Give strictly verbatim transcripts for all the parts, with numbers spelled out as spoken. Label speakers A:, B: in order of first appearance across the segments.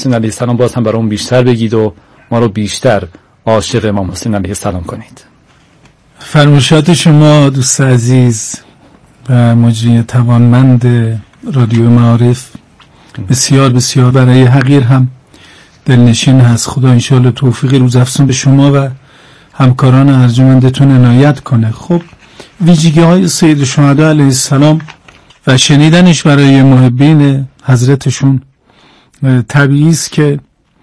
A: حسین علیه السلام باز هم برامون بیشتر بگید و ما رو بیشتر عاشق امام حسین علیه السلام کنید.
B: فرمایشات شما دوست عزیز و مجری توانمند رادیو معارف بسیار بسیار برای حقیر هم دلنشین هست. خدا انشاءالله توفیق روزافزون به شما و همکاران ارجمندتون عنایت کنه. خب ویژگی های سید الشهدا علیه السلام و شنیدنش برای محبین حضرتشون طبیعی است که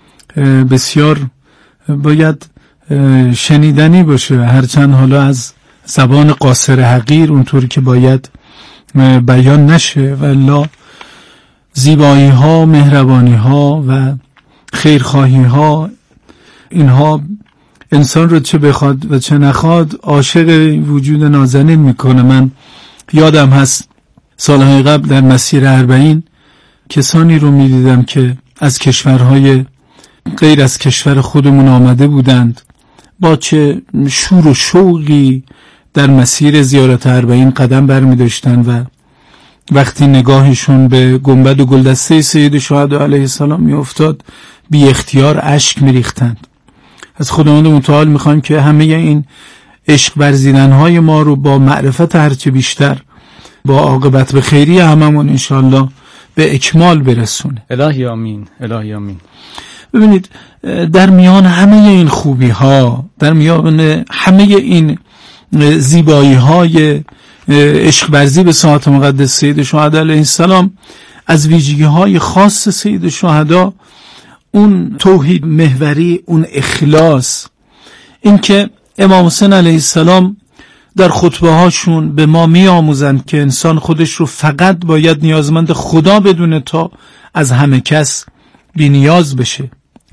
B: بسیار باید شنیدنی باشه، هرچند حالا از زبان قاصر حقیر اونطوری که باید بیان نشه، ولی زیبایی ها، مهربانی ها و خیرخواهی ها اینها انسان رو چه بخواد و چه نخواد عاشق وجود نازنین میکنه. من یادم هست سالهای قبل در مسیر اربعین کسانی رو میدیدم که از کشورهای غیر از کشور خودمون آمده بودند، با چه شور و شوقی در مسیر زیارت اربعین قدم برمی داشتن و وقتی نگاهشون به گنبد و گلدسته سید الشهدا علیه السلام می افتاد بی اختیار اشک می ریختند. از خداوند متعال می خواهیم که همه این عشق ورزیدنهای ما رو با معرفت هرچه بیشتر با عاقبت به خیری هممون انشالله به اکمال برسونه.
A: الهی آمین، الهی آمین.
B: ببینید در میان همه این خوبی ها، در میان همه این زیبایی های عشق ورزی به ساعت مقدس سید الشهدا علیه السلام، از ویژگی های خاص سید الشهدا اون توحید محوری، اون اخلاص، این که امام حسین علیه السلام در خطبه هاشون به ما می آموزند که انسان خودش رو فقط باید نیازمند خدا بدونه تا از همه کس بی نیاز بشه.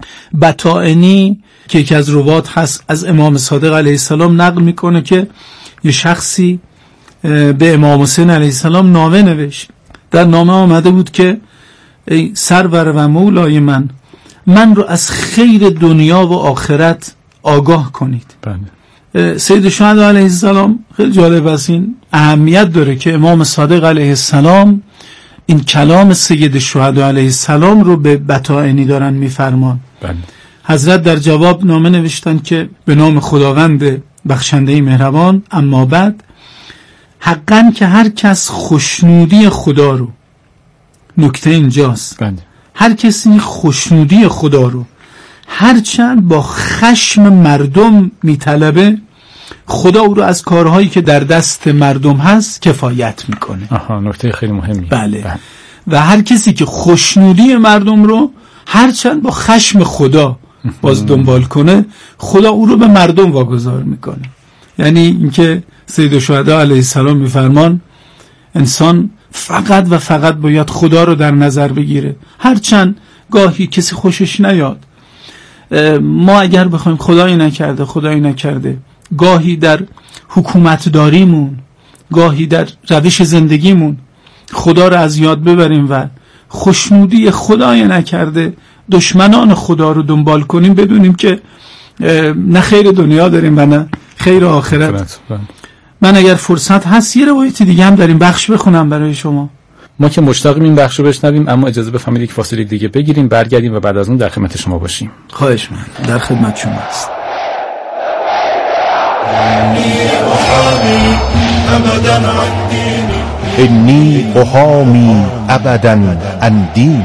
B: بطائنی که یکی از روات هست از امام صادق علیه السلام نقل میکنه که یه شخصی به امام حسین علیه السلام نامه نوشت. در نامه آمده بود که ای سرور و مولای من، من رو از خیر دنیا و آخرت آگاه کنید.
A: بله.
B: سید الشهدا علیه السلام خیلی جالب است، این اهمیت داره که امام صادق علیه السلام این کلام سید الشهدا علیه السلام رو به بطائنی دارن میفرمان.
A: بله.
B: حضرت در جواب نامه نوشتن که به نام خداوند بخشنده مهربان، اما بعد حقاً که هر کس خوشنودی خدا رو، نکته اینجاست،
A: بله.
B: هر کسی خوشنودی خدا رو هرچند با خشم مردم میطلبه، خدا او رو از کارهایی که در دست مردم هست کفایت میکنه.
A: آها، نکته خیلی مهمی.
B: بله. بله. و هر کسی که خوشنودی مردم رو هرچند با خشم خدا باز دنبال کنه، خدا او رو به مردم واگذار میکنه. یعنی اینکه سید الشهدا علیه السلام میفرمان انسان فقط و فقط باید خدا رو در نظر بگیره، هرچند گاهی کسی خوشش نیاد. ما اگر بخوایم خدایی نکرده خدایی نکرده گاهی در حکومتداریمون، گاهی در روش زندگیمون خدا رو از یاد ببریم و خوشنودی خدای نکرده دشمنان خدا رو دنبال کنیم، بدونیم که نه خیر دنیا داریم و نه خیر آخرت. من اگر فرصت هست یه روایت دیگه هم در این بخش بخونم برای شما.
A: ما که مشتاقیم این بخش رو بشنویم، اما اجازه بفرمایید یک فاصله دیگه بگیریم، برگردیم و بعد از اون در خدمت شما باشیم.
B: خواهش من در خدمت شما است.
C: انی احامی ابدا عن دینی،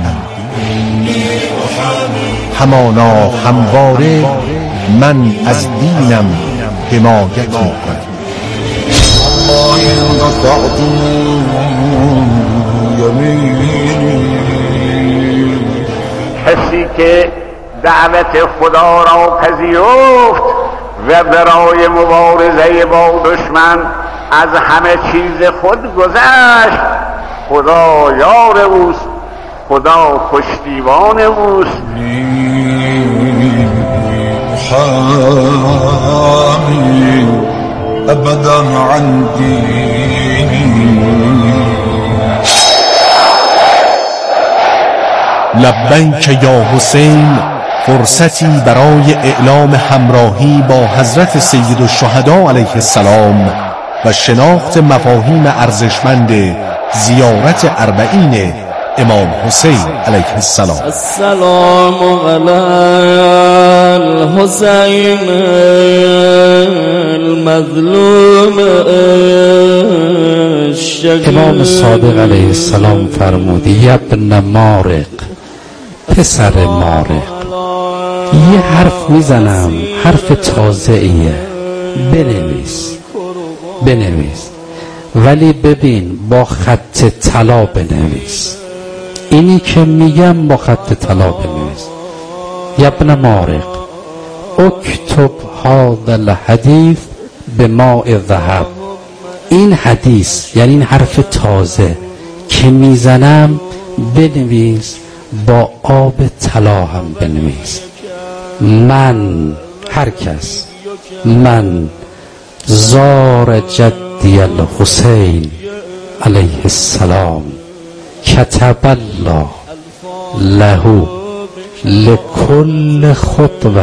C: همانا همواره من از دینم حمایت میکنم.
D: کسی که دعوت خدا را پذیرفت و برای مبارزه با دشمن از همه چیز خود گذشت، خدا یار اوست، خدا پشتیبان اوست.
E: حامی ابدا عن دینی.
C: لبیک یا حسین، فرصتی برای اعلام همراهی با حضرت سید الشهدا علیه السلام و شناخت مفاهیم ارزشمند زیارت اربعین امام حسین علیه السلام.
F: السلام علی الحسین المظلوم الشقیق.
G: امام صادق علیه السلام فرمود ابن مارق، پسر مارق، یه حرف میزنم، حرف تازه ایه، بنویس بنویس، ولی ببین با خط طلا بنویس. اینی که میگم با خط طلا بنویس. ابن مارق اکتب هذا الحدیث بماء ذهب. این حدیث یعنی این حرف تازه که میزنم بنویس، با آب طلا هم بنویس. من هر کس من زار جدی الحسین علیه السلام کتب الله له لكل خطوة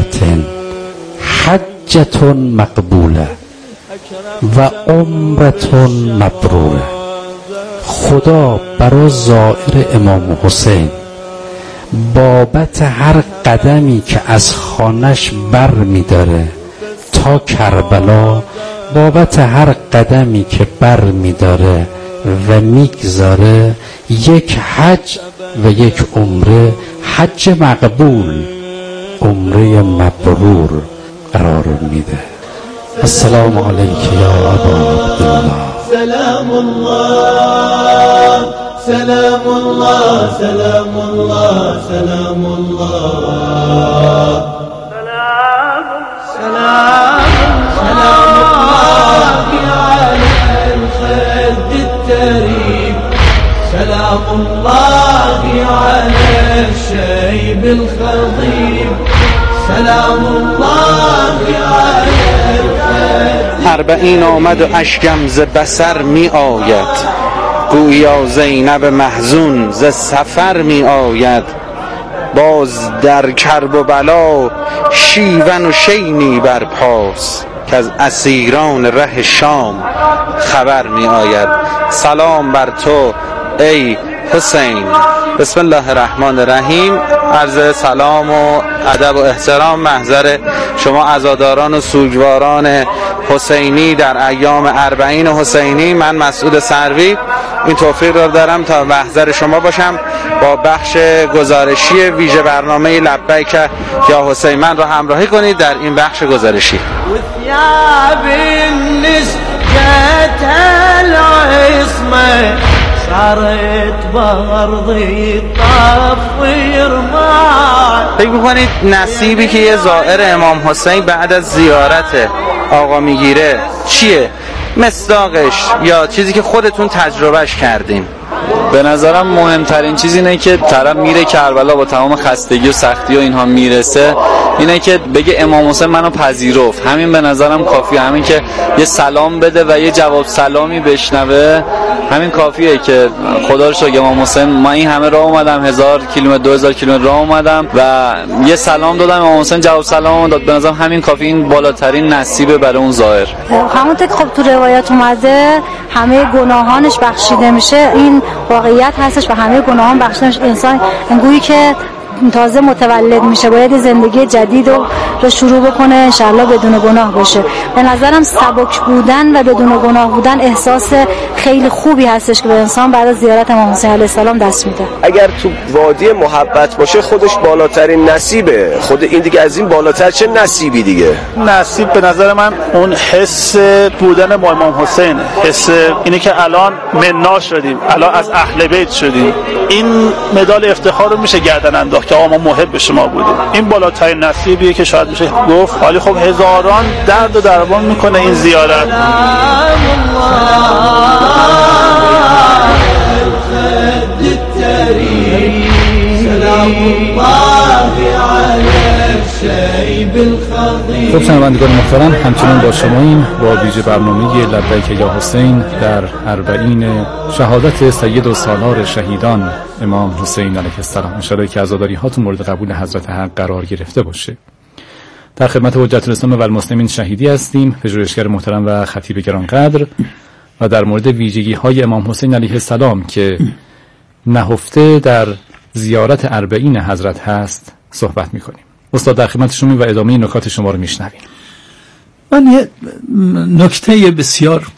G: حجة مقبوله و عمرة مبروره. خدا برای زائر امام حسین بابت هر قدمی که از خانش بر می داره تا کربلا، بابت هر قدمی که بر می داره و میگذاره، یک حج و یک عمره، حج مقبول عمره مبرور قرار میده. السلام علیک یا ابا عبدالله.
F: سلام الله سلام الله سلام الله سلام الله سلام سلام الله على الخد التريب. سلام الله على الشيب الخضيب. سلام الله على الخد.
H: اربعین آمد و اشکم ز بصر می آید، گویا زینب محزون ز سفر می آید. باز در کرب و بلا شیون و شینی بر پاس، که از اسیران ره شام خبر می آید. سلام بر تو ای حسین. بسم الله الرحمن الرحیم. عرض سلام و ادب و احترام محضر شما عزاداران و سوگواران حسینی در ایام اربعین حسینی. من مسعود سروی این توفیق را دارم تا محضر شما باشم با بخش گزارشی ویژه برنامه لبیک یا حسین. من را همراهی کنید در این بخش گزارشی. فکر میکنید نصیبی که یه زائر امام حسین بعد از زیارت آقا میگیره چیه؟ مصداقش یا چیزی که خودتون تجربهش کردین؟
A: به نظرم مهمترین چیز اینه که طرف میره کربلا با تمام خستگی و سختی و اینها میرسه، اینه که بگه امام حسین منو پذیرفت. همین به نظرم کافیه. همین که یه سلام بده و یه جواب سلامی بشنوه، همین کافیه که خدا رو شکر امام حسین من این همه راه اومدم، هزار کیلومتر دو هزار کیلومتر راه اومدم و یه سلام دادم، امام حسین جواب سلام داد. به نظرم همین کافی، این بالاترین نصیبه برای اون زائر.
I: همونطور که خب تو روایات اومده همه گناهانش بخشیده میشه، این واقعیت هستش و همه گناهان بخشیده میشه. انسان انگویی که تازه متولد میشه باید زندگی جدید رو شروع بکنه، انشالله بدون گناه باشه. به نظرم سبک بودن و بدون گناه بودن احساس خیلی خوبی هستش که به انسان بعد از زیارت امام حسین علیه السلام دست میده.
J: اگر تو وادی محبت باشه خودش بالاترین نصیبه، خود این دیگه از این بالاتر چه نصیبی دیگه؟
K: نصیب به نظر من اون حس بودن با امام حسین، حس اینه که الان مننا شدیم، الان از اهل بیت شدیم. این مدال افتخار رو میشه گردن انداخت که آقا ما محب شما بودیم. این بالاترین نصیبیه که شاید میشه گفت. حالی خب هزاران درد و درمان میکنه این زیارت.
A: خب شنوندگان محترم، همچنین با شماییم با ویژه برنامه لبیک یا حسین در اربعین شهادت سید و سالار شهیدان امام حسین علیه السلام. انشاءالله که عزاداری هاتون مورد قبول حضرت حق قرار گرفته باشه. در خدمت حجت الاسلام و المسلمین شهیدی هستیم، پژوهشگر محترم و خطیب گرانقدر، و در مورد ویژگی های امام حسین علیه السلام که
L: نهفته در زیارت اربعین حضرت هست صحبت میکنیم. استاد در خدمتشون و ادامه نکات شما رو میشنویم.
B: من یه نکته بسیار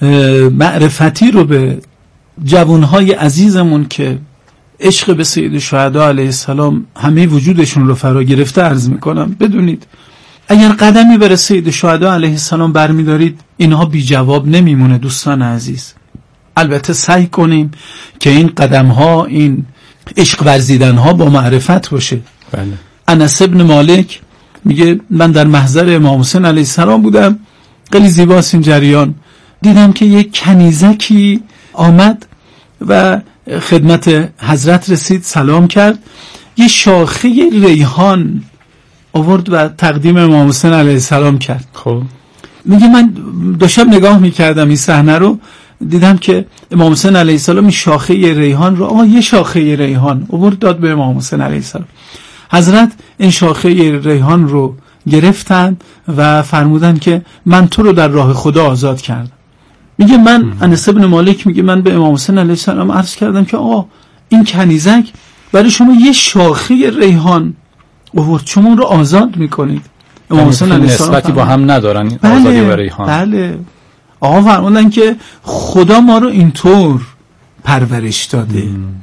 B: معرفتی رو به جوانهای عزیزمون که عشق به سید الشهدا علیه السلام همه وجودشون رو فرا گرفته عرض میکنم. بدونید اگر قدمی بر سید الشهدا علیه السلام برمیدارید اینها بی جواب نمیمونه دوستان عزیز. البته سعی کنیم که این قدم ها، این عشق ورزیدن ها با معرفت باشه.
L: بله.
B: انس ابن مالک میگه من در محضر امام حسین علیه السلام بودم، خیلی زیباست این جریان، دیدم که یک کنیزکی آمد و خدمت حضرت رسید، سلام کرد، یه شاخه ریحان آورد و تقدیم امام حسین علیه السلام کرد.
L: خب
B: میگه من داشتم نگاه میکردم این صحنه رو، دیدم که امام حسین علیه السلام این شاخه ریحان رو، آه یه شاخه ریحان آورد داد به امام حسین علیه السلام. حضرت این شاخه ریحان رو گرفتن و فرمودن که من تو رو در راه خدا آزاد کردم. میگه من انس ابن مالک میگه من به امام حسین علیه السلام عرض کردم که آقا این کنیزک برای شما یه شاخه ریحان آورد، شما رو آزاد میکنید. امام حسین علیه السلام
L: نسبتی با هم ندارن
B: بله،
L: آزادی و ریحان.
B: بله. آقا فرمودن که خدا ما رو اینطور پرورش داده. ام.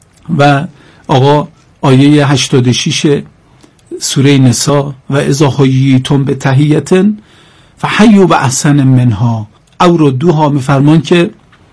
B: و آقا آیه هشتاد و شش سوره نساء و اذا حییتم بتحیة فحیوا باحسن منها او ردوها، میفرمان که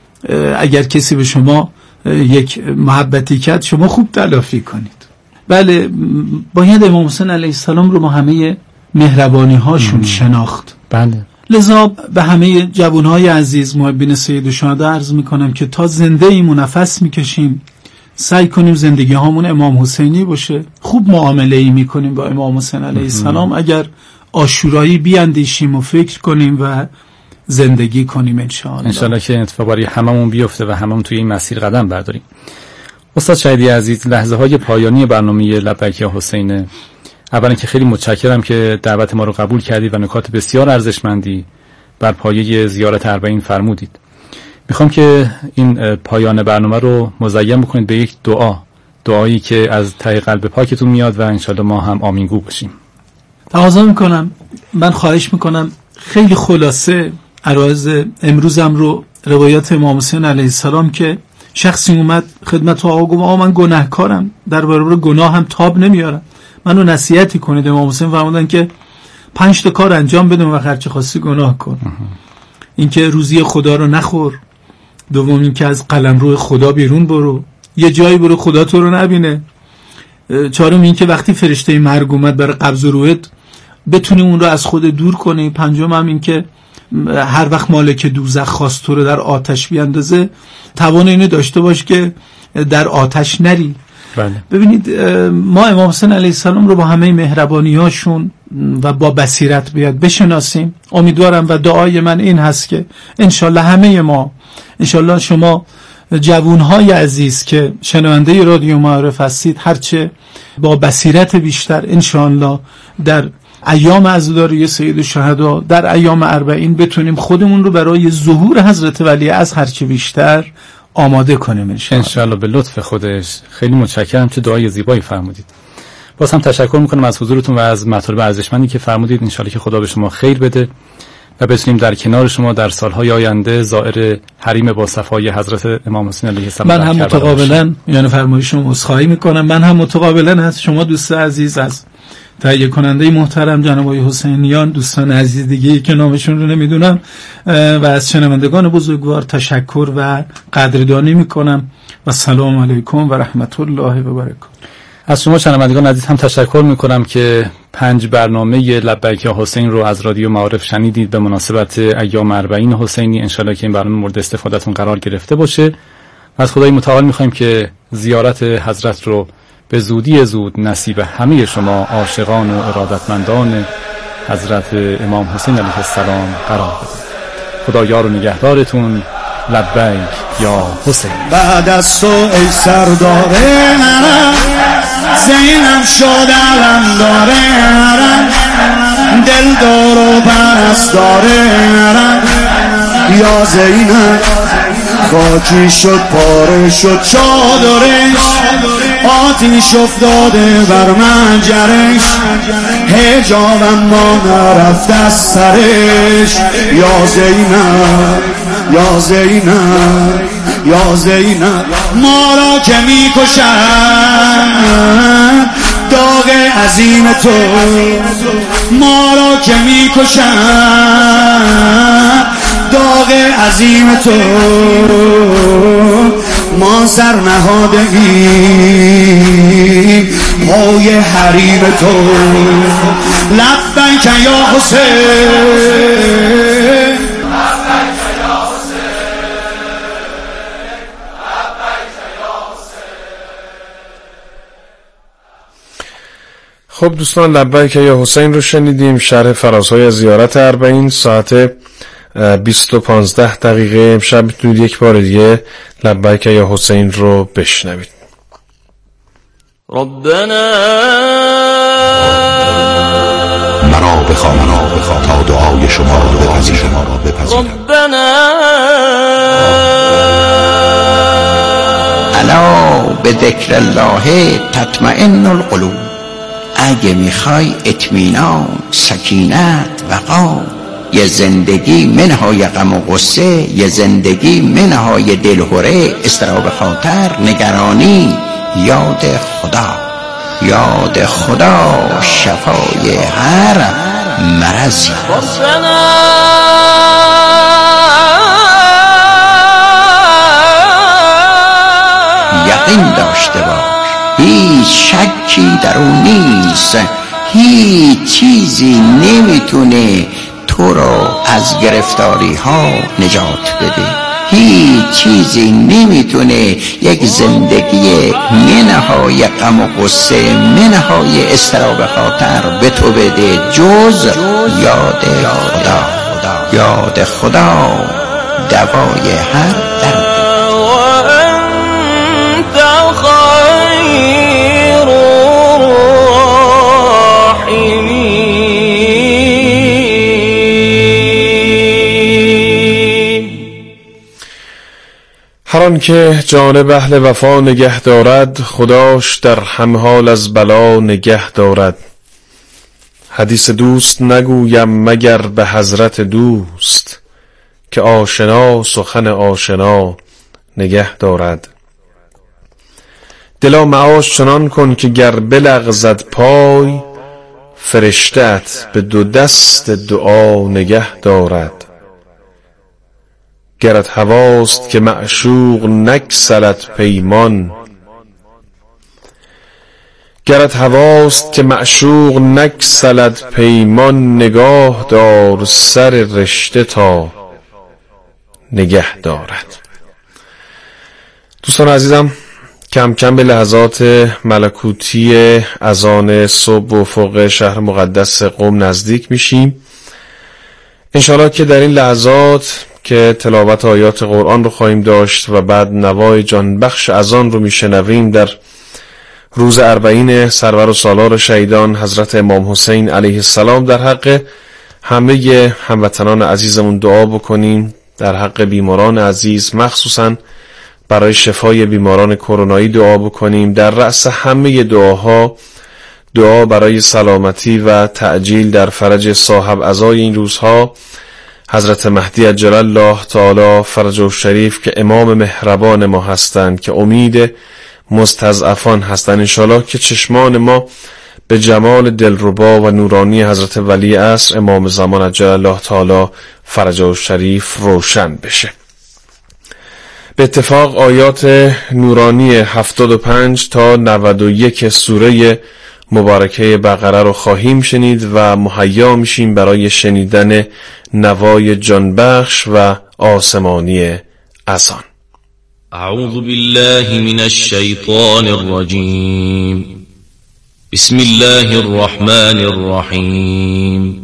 B: اگر کسی به شما یک محبتی کرد شما خوب تلافی کنید. بله، باید امام حسین علیه السلام رو ما همه مهربانی هاشون شناخت.
L: بله.
B: لذا به همه جوانهای عزیز محبین سید الشهدا عرض میکنم که تا زنده ایم و نفس میکشیم سعی کنیم زندگی هامون امام حسینی باشه، خوب معامله ای میکنیم با امام حسین علیه السلام. اگر عاشورایی بیاندیشیم و فکر کنیم و زندگی کنیم انشاءالله
L: انشاءالله که اتفاق برای هممون بیفته و هممون توی این مسیر قدم برداریم. استاد شهیدی عزیز، لحظه های پایانی برنامه لبیک یا حسین، اولا که خیلی متشکرم که دعوت ما رو قبول کردید و نکات بسیار ارزشمندی بر پایه زیارت اربعین فرمودید. میخوام که این پایان برنامه رو مزین بکنید به یک دعا، دعایی که از ته قلب پاکتون میاد و انشاءالله ما هم آمینگو باشیم.
B: تقاضا میکنم، من خواهش میکنم خیلی خلاصه عرایض امروزم رو، روایات امام حسین علیه السلام که شخصی اومد خدمت آقا گفت آقا من گناهکارم، در برابر گناه هم تاب نمیارم، منو نصیحتی کنید. امام حسین فرمودن که پنج تا کار انجام بده و هرچی خواستی گناه کن. اینکه روزی خدا رو نخور، دوم اینکه از قلمرو خدا بیرون برو، یه جایی برو خدا تو رو نبینه، چهارم اینکه وقتی فرشته مرگ اومد برای قبض روحت بتونی اون رو از خود دور کنی، پنجم هم اینکه هر وقت مالک دوزخ خواست تو رو در آتش بیاندازه توان اینو داشته باش که در آتش نری.
L: بله.
B: ببینید ما امام حسین علیه السلام رو با همه مهربانیاشون و با بصیرت بیاد بشناسیم. امیدوارم و دعای من این هست که انشالله همه ما، انشالله شما جوانهای عزیز که شنونده رادیو معارف هستید، هرچه با بصیرت بیشتر انشالله در ایام عزاداری سید الشهدا، در ایام اربعین بتونیم خودمون رو برای ظهور حضرت ولی از هرچه بیشتر آماده کنیم انشالله.
L: انشالله به لطف خودش. خیلی متشکرم، چه دعای زیبایی فرمودید. باز هم تشکر میکنم از حضورتون و از مطالب ارزشمندی که فرمودید. انشالله که خدا به شما خیر بده و بتونیم در کنار شما در سالهای آینده زائر حریم با صفای حضرت امام حسین علیه السلام.
B: من هم متقابلا یعنی فرمایشم عذرخواهی میکنم، من هم متقابلا از شما دوست عزیز، از تهیه کننده محترم جناب آقای حسینیان، دوستان عزیز دیگه که نامشون رو نمیدونم، و از شنوندگان بزرگوار تشکر و قدردانی میکنم و سلام علیکم و رحمت الله و برکاته.
L: از شما شنوندگان عزیز هم تشکر میکنم که پنج برنامه لبیک یا حسین رو از رادیو معارف شنیدید به مناسبت ایام اربعین حسینی. انشالله که این برنامه مورد استفادهتون قرار گرفته باشه و از خدای متعال میخوایم که زیارت حضرت رو به زودی زود نصیب همه شما عاشقان و ارادتمندان حضرت امام حسین علیه السلام قرار بده. خدا یار و نگهدارتون. لبیک یا حسین.
F: بعد از تو ای سرداره نرم، زینم شد علم داره نرم، دل دار و پرست داره نرم، یا زینب خاکی شد پاره شد چادرش، آتیش افتاده بر منجرش، حجابم ما نرفت از سرش. یا زینب یا زینب یا زینب، ما را که میکشن داغ عظیم تو، ما را که میکشن داغ عظیم تو، ما سر نهاده ایم پای حریم تو. لبیک یا حسین،
C: خب دوستان، لبیک یا حسین رو شنیدیم. شرح فرازهای زیارت اربعین ساعت بیست و پانزده دقیقه. امشب میتونید یک بار دیگه لبیک یا حسین رو بشنوید.
M: ربنا
N: مرا بخوان تا دعای شما رو بپذیرم.
M: ربنا
O: الا به ذکر الله تطمئن القلوب. اگه میخوای اطمینان، سکینت، وقار، یه زندگی منهای غم و غصه، یه زندگی منهای دلهره، اضطراب خاطر، نگرانی، یاد خدا. یاد خدا شفای هر مرضی. یقین داشته باش هیچ شکی در اون نیست، هیچ چیزی نمیتونه تو رو از گرفتاری ها نجات بده، هیچ چیزی نمیتونه یک زندگی منهای غم و غصه، منهای اضطراب خاطر به تو بده جز یاد خدا. یاد خدا دوای هر درد.
C: هر آن که جانب اهل وفا نگه دارد، خداش در همه حال از بلا نگه دارد. حدیث دوست نگویم مگر به حضرت دوست، که آشنا سخن آشنا نگه دارد. دلا معاش چنان کن که گر بلغزد پای، فرشته‌ات به دو دست دعا نگه دارد. گرت هواست که معشوق نگسلد پیمان، گرت هواست که معشوق نگسلد پیمان، نگاه دار سر رشته تا نگه دارد. دوستان عزیزم، کم کم به لحظات ملکوتی اذان صبح و فوق شهر مقدس قم نزدیک میشیم. انشاءالله که در این لحظات که تلاوت آیات قرآن رو خواهیم داشت و بعد نوای جانبخش اذان رو میشنویم، در روز اربعین سرور و سالار شهیدان حضرت امام حسین علیه السلام در حق همه هموطنان عزیزمون دعا بکنیم، در حق بیماران عزیز مخصوصاً برای شفای بیماران کرونایی دعا بکنیم. در رأس همه دعاها دعا برای سلامتی و تعجیل در فرج صاحب عزای این روزها حضرت مهدی عجل الله تعالی فرجه الشریف که امام مهربان ما هستند، که امید مستضعفان هستند. انشاءالله که چشمان ما به جمال دلربا و نورانی حضرت ولی عصر امام زمان عجل الله تعالی فرجه الشریف روشن بشه. به اتفاق آیات نورانی هفتاد و پنج تا نود و یک سوره مبارکه بقره رو خواهیم شنید و مهیا میشیم برای شنیدن نوای جانبخش و آسمانی اذان.
M: اعوذ بالله من الشیطان الرجیم. بسم الله الرحمن الرحیم.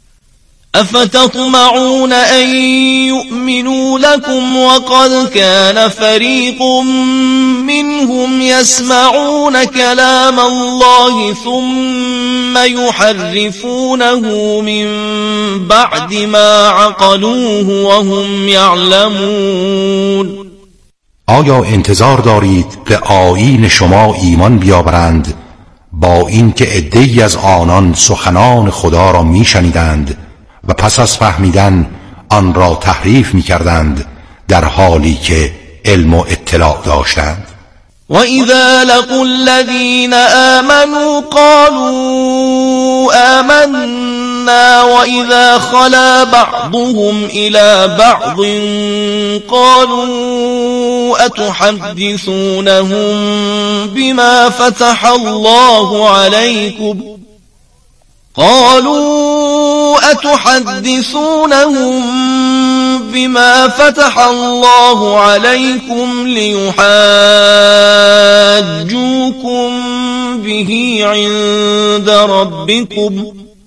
M: افتطمعون ان يؤمنوا لكم وقد كان فريق منهم يسمعون كلام الله ثم يحرفونه من بعد ما عقلوه وهم يعلمون.
N: آیا انتظار دارید به آیین شما ایمان بیاورند با اینکه عده‌ای از آنان سخنان خدا را میشنیدند و پس از فهمیدن آن را تحریف میکردند در حالی که علم و اطلاع داشتند؟
M: وَإِذَا لَقُوا الَّذِينَ آمَنُوا قَالُوا آمَنَّا وَإِذَا خَلَا بَعْضُهُمْ إِلَى بَعْضٍ قَالُوا أَتُحَدِّثُونَهُم بِمَا فَتَحَ اللَّهُ عَلَيْكُمْ قالوا أتحدثونهم بما فتح الله عليكم ليحاجوكم به عند ربكم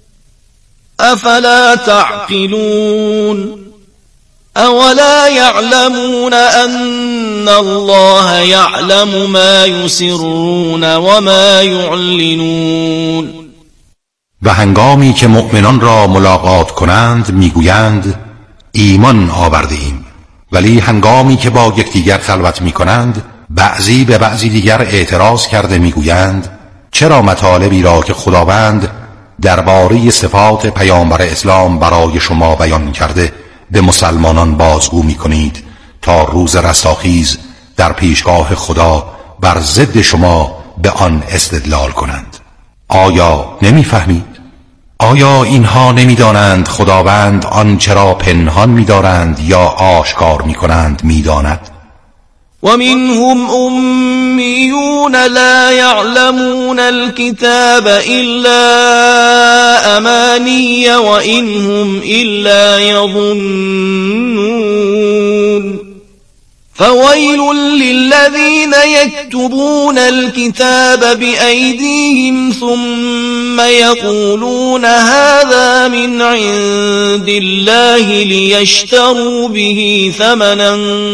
M: أفلا تعقلون أولا يعلمون أن الله يعلم ما يسرون وما يعلنون.
N: و هنگامی که مؤمنان را ملاقات کنند میگویند ایمان آورده ایم، ولی هنگامی که با یکدیگر خلوت میکنند بعضی به بعضی دیگر اعتراض کرده میگویند چرا مطالبی را که خداوند درباره صفات پیامبر اسلام برای شما بیان کرده به مسلمانان بازگو میکنید تا روز رستاخیز در پیشگاه خدا بر ضد شما به آن استدلال کنند؟ آیا نمیفهمید؟ آیا اینها نمیدانند خداوند آنچه را پنهان می‌دارند یا آشکار می‌کنند می‌داند؟
M: ومنهم أميون لا يعلمون الكتاب إلا أماني وإن هم إلا يظنون فويل للذين يكتبون الكتاب بأيديهم ثم يقولون هذا من عند الله ليشتروا به ثمنا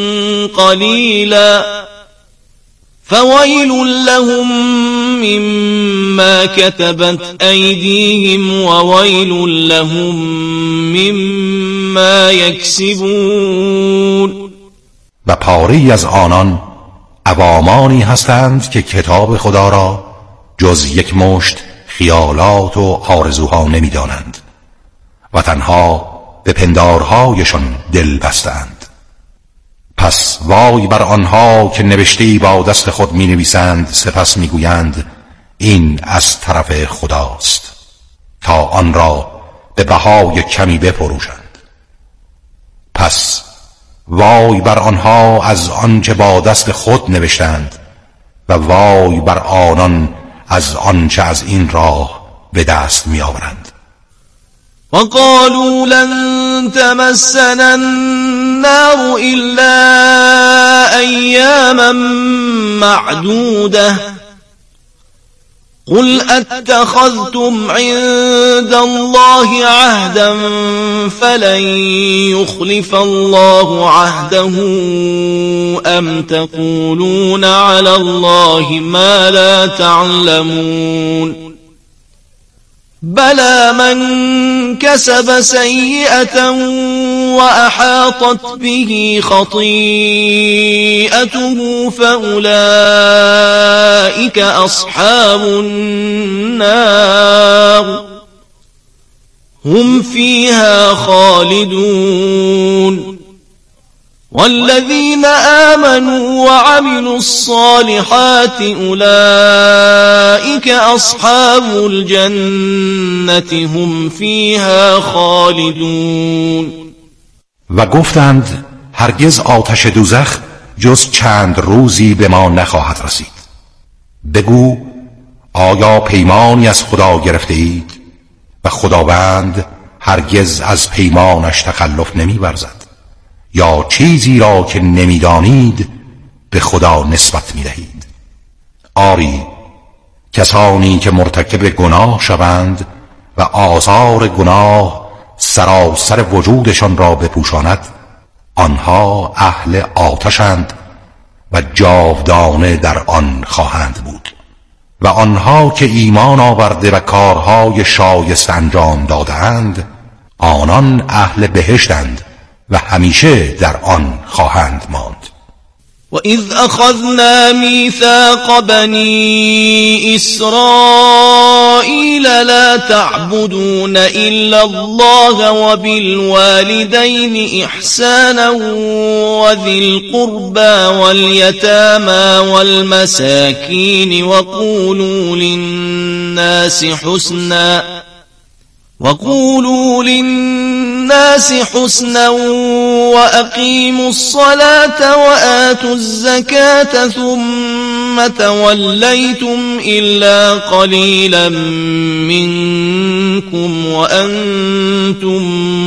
M: قليلا فويل لهم مما كتبت أيديهم وويل لهم مما يكسبون.
N: و پاره‌ای از آنان عوامانی هستند که کتاب خدا را جز یک مشت خیالات و آرزوها نمی‌دانند و تنها به پندارهایشان دل بستند. پس وای بر آنها که نوشته‌ای با دست خود می‌نویسند سپس می‌گویند این از طرف خداست تا آن را به بهای کمی بفروشند. پس وای بر آنها از آنچه با دست خود نوشتند و وای بر آنان از آنچه از این راه به دست می آورند.
M: وقالوا لن تمسنا النار إلا أياما معدودة قل أتخذتم عند الله عهدا فلن يخلف الله عهده أم تقولون على الله ما لا تعلمون بلى من كسب سيئة وأحاطت به خطيئته فأولئك أصحاب النار هم فيها خالدون والذين آمنوا وعملوا الصالحات أولئك أصحاب الجنة هم فيها خالدون.
N: و گفتند هرگز آتش دوزخ جز چند روزی به ما نخواهد رسید. بگو آیا پیمانی از خدا گرفته اید و خداوند هرگز از پیمانش تخلف نمی ورزد یا چیزی را که نمیدانید به خدا نسبت می دهید؟ آری کسانی که مرتکب گناه شوند و آثار گناه سراسر وجودشان را بپوشاند آنها اهل آتشند و جاودانه در آن خواهند بود و آنها که ایمان آورده و کارهای شایسته انجام دادند آنان اهل بهشتند و همیشه در آن خواهند ماند.
M: وَإِذْ أَخَذْنَا مِيثَاقَ بَنِي إِسْرَائِيلَ لَا تَعْبُدُونَ إِلَّا اللَّهَ وَبِالْوَالِدَيْنِ إِحْسَانًا وَذِي الْقُرْبَى وَالْيَتَامَى وَالْمَسَاكِينِ وَقُولُوا لِلنَّاسِ حُسْنًا وَقُولُوا لِلنَّاسِ حُسْنًا وَأَقِيمُوا الصَّلَاةَ وَآتُوا الزَّكَاةَ ثُمَّ تَوَلَّيْتُمْ إِلَّا قَلِيلًا مِّنكُمْ وَأَنتُمْ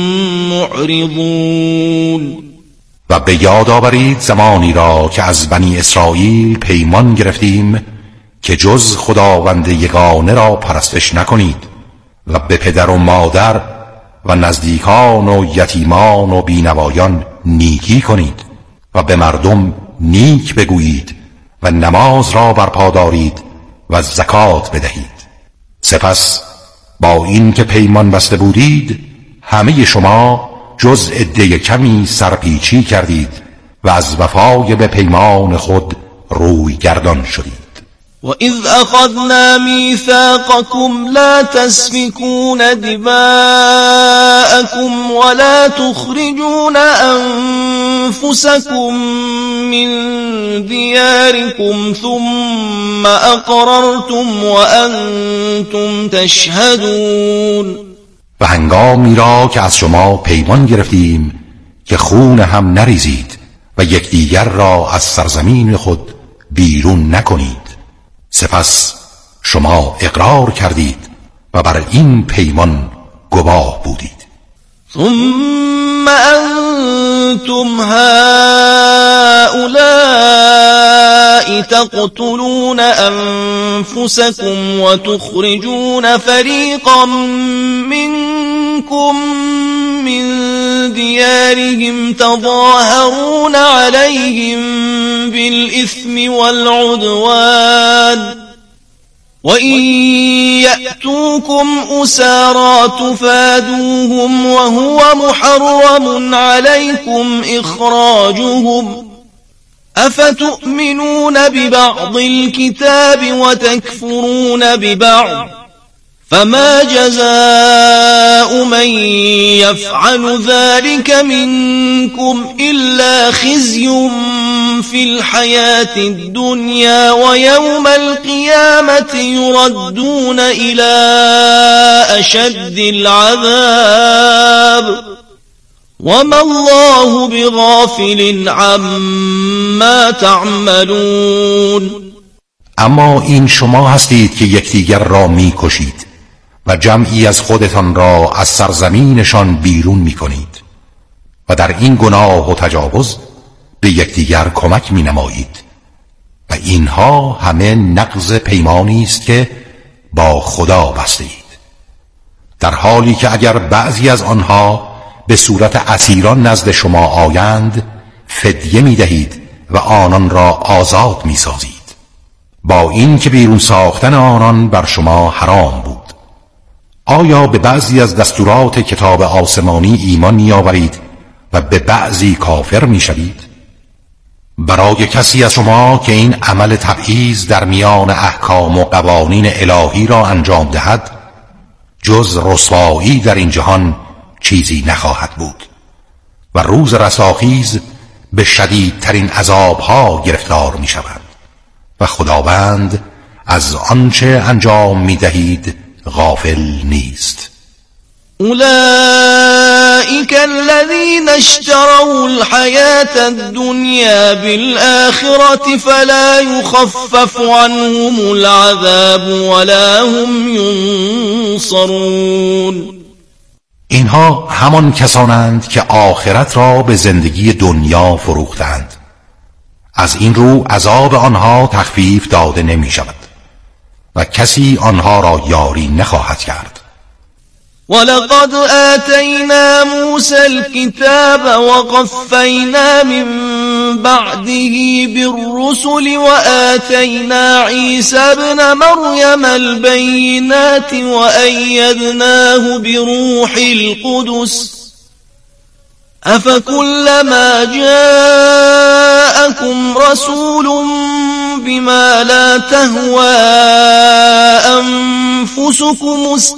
M: مُعْرِضُونَ.
N: و به یاد آورید زمانی را که از بنی اسرائیل پیمان گرفتیم که جز خداوند یگانه را پرستش نکنید و به پدر و مادر و نزدیکان و یتیمان و بینوایان نیکی کنید و به مردم نیک بگویید و نماز را برپا دارید و زکات بدهید. سپس با این که پیمان بسته بودید همه شما جز عده کمی سرپیچی کردید و از وفای به پیمان خود روی گردان شدید.
M: وَإِذْ أَخَذْنَا مِيثَاقَكُمْ لَا تَسْفِكُونَ دِمَاءَكُمْ وَلَا تُخْرِجُونَ أَنفُسَكُمْ مِنْ دِيَارِكُمْ ثُمَّ أَقْرَرْتُمْ وَأَنْتُمْ تَشْهَدُونَ.
N: و هنگامی را که از شما پیمان گرفتیم که خون هم نریزید و یکدیگر را از سرزمین خود بیرون نکنید، سپس شما اقرار کردید و بر این پیمان گواه بودید.
M: ثم أنتم هؤلاء تقتلون أنفسكم وتخرجون فريقا منكم من ديارهم تظاهرون عليهم بالإثم والعدوان وَإِنْ يَأْتُوكُمْ أُسَارَى تُفَادُوهُمْ وَهُوَ مُحَرَّمٌ عَلَيْكُمْ إِخْرَاجُهُمْ أَفَتُؤْمِنُونَ بِبَعْضِ الْكِتَابِ وَتَكْفُرُونَ بِبَعْضٍ فَمَا جَزَاءُ مَنْ يَفْعَلُ ذَلِكَ مِنْكُمْ إِلَّا خِزْيٌ فِي الْحَيَاةِ الدُّنْيَا وَيَوْمَ الْقِيَامَةِ يُرَدُّونَ إِلَى أَشَدِّ الْعَذَابِ وَمَا اللَّهُ بِغَافِلٍ عَمَّا تَعْمَلُونَ.
N: اما این شما هستید که یکدیگر را می کشید و جمعی از خودتان را از سرزمینشان بیرون می کنید و در این گناه و تجاوز به یکدیگر کمک می نمایید و اینها همه نقض پیمانی است که با خدا بسته اید، در حالی که اگر بعضی از آنها به صورت اسیران نزد شما آیند فدیه می دهید و آنان را آزاد می سازید، با این که بیرون ساختن آنان بر شما حرام بود. آیا به بعضی از دستورات کتاب آسمانی ایمان می آورید و به بعضی کافر می شوید؟ برای کسی از شما که این عمل تبعیض در میان احکام و قوانین الهی را انجام دهد جز رسوایی در این جهان چیزی نخواهد بود و روز رستاخیز به شدیدترین عذابها گرفتار می شود و خداوند از آنچه انجام می دهید غافل نیست.
M: أولئك الذين اشتروا الحياة الدنيا بالآخرة فلا يخفف عنهم العذاب ولا هم ينصرون.
N: اینها همان کسانند که آخرت را به زندگی دنیا فروختند، از این رو عذاب آنها تخفیف داده نمی شود و کسی آنها را یاری نخواهد کرد.
M: ولقد آتينا موسى الكتاب وقفينا من بعده بالرسل وآتينا عيسى ابن مريم البينات وأيدناه بروح القدس أفكلما جاءكم رسول بما لا تهوى أنفسكم